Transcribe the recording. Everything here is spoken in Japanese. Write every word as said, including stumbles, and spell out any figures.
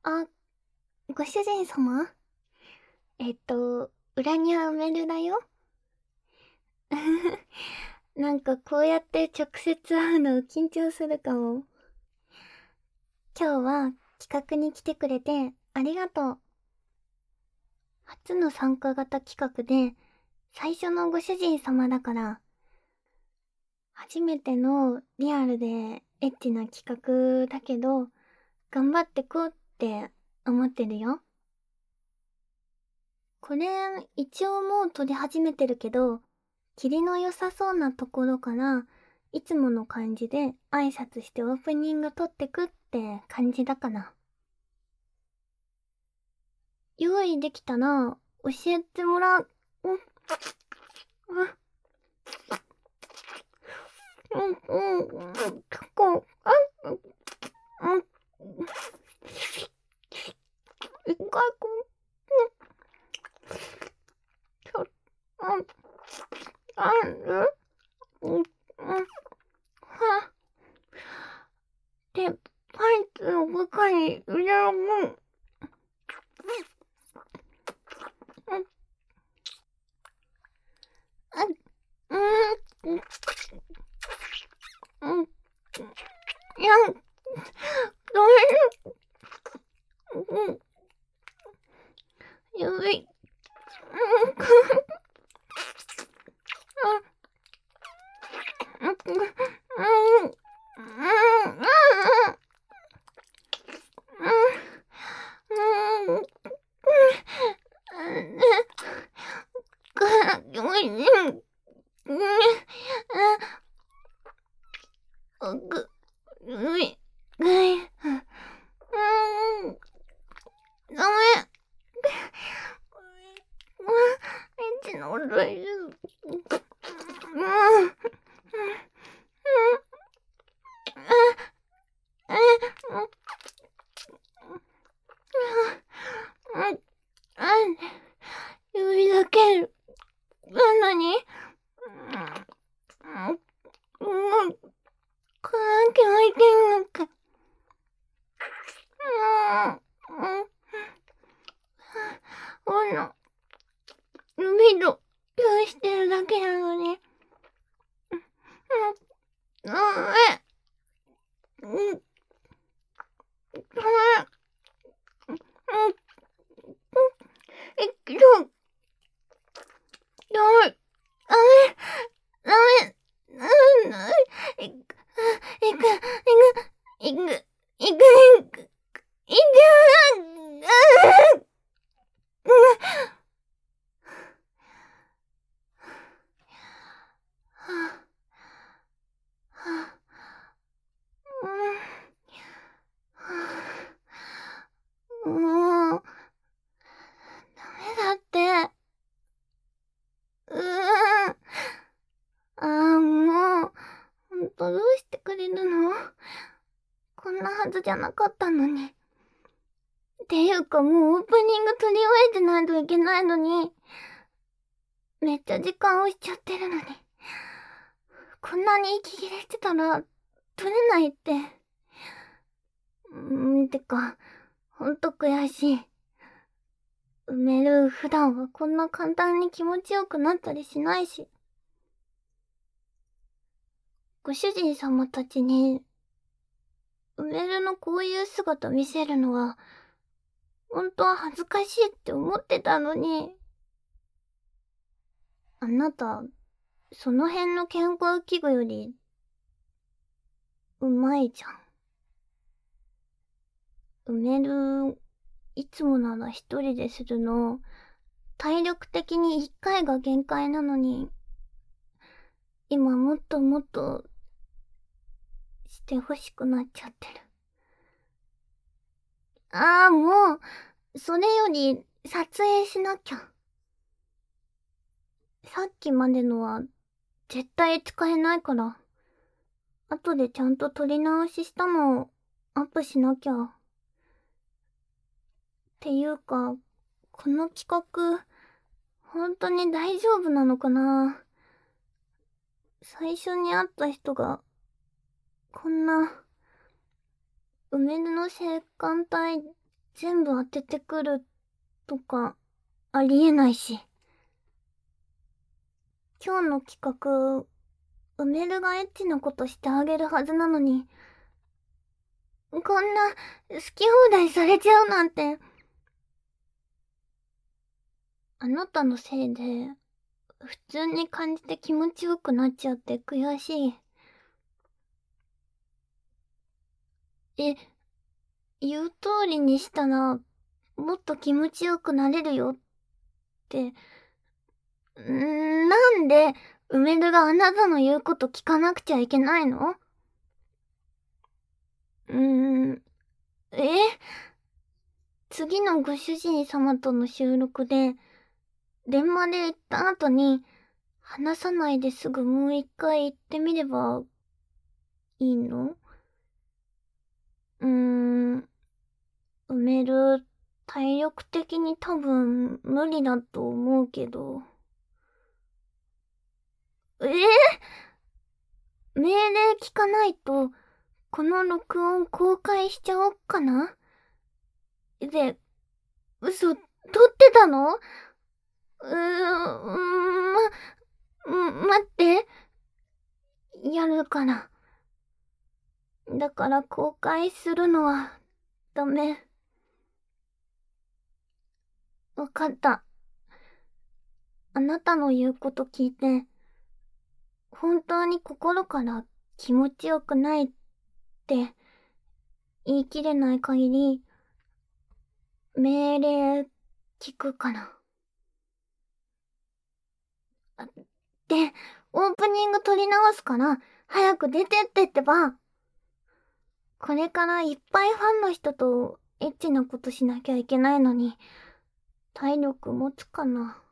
あ、ご主人様？えっと、裏には梅るだよ。なんかこうやって直接会うの緊張するかも。今日は企画に来てくれてありがとう。初の参加型企画で最初のご主人様だから、初めてのリアルでエッチな企画だけど、頑張ってこうって思ってるよ。これ、一応もう撮り始めてるけど、切りの良さそうなところから、いつもの感じで挨拶してオープニング撮ってくって感じだから。用意できたら、教えてもらう。うん、うん、うん、うん、結構、あ、うん、一回こう、ちょ、うん、ある、うん、うん、は、で、パンツの中に入れるもん。うん、うん、うん、うん、いや、どれ、うん、指、うん、うん、うん、うん、うん、うん、ぐ、ぐい、ぐい、うん、ダメ。うん、エッチな音いる。うん、うん、うん、指だけ、な、なに？うん、うん、これだけ置いてんのか。うん、うん、ほら、指と、用してるだけなのに。うん、ダメ。うん、ダメ。うん、え、けど、ダメ。ダメ。ダメ。うん、いく、いく、いく、いく、いく、いく、いく、もう、ダメだって。うーん。ああ、もう、ほんとどうしてくれるの？こんなはずじゃなかったのに。っていうかもうオープニング撮り終えてないといけないのに、めっちゃ時間押しちゃってるのに。こんなに息切れしてたら、撮れないって。うーん、てか、ほんと悔しい。埋める普段はこんな簡単に気持ちよくなったりしないし。ご主人様たちに、埋めるのこういう姿見せるのは、本当は恥ずかしいって思ってたのに。あなた、その辺の健康器具より、うまいじゃん。埋める、いつもなら一人でするの、体力的に一回が限界なのに、今もっともっと、してほしくなっちゃってる。ああ、もう、それより、撮影しなきゃ。さっきまでのは、絶対使えないから。後でちゃんと撮り直ししたのを、アップしなきゃ。っていうか、この企画、本当に大丈夫なのかな？最初に会った人が、こんな、梅の性感帯全部当ててくるとかありえないし。今日の企画、うめるがエッチなことしてあげるはずなのに、こんな好き放題されちゃうなんて。あなたのせいで、普通に感じて気持ちよくなっちゃって悔しい。え、言う通りにしたら、もっと気持ちよくなれるよって、んなんで、梅田があなたの言うこと聞かなくちゃいけないの？うーん、え？次のご主人様との収録で、電話で言った後に、話さないですぐもう一回言ってみれば、いいの？うーん、埋める、体力的に多分無理だと思うけど。えー、命令聞かないと、この録音公開しちゃおっかな？で、嘘、撮ってたの？うーん、ま、待って。やるから。だから公開するのは、ダメ。わかった。あなたの言うこと聞いて、本当に心から気持ちよくないって言い切れない限り、命令聞くから。で、オープニング撮り直すから、早く出てってってば。これからいっぱいファンの人とエッチなことしなきゃいけないのに、体力持つかな。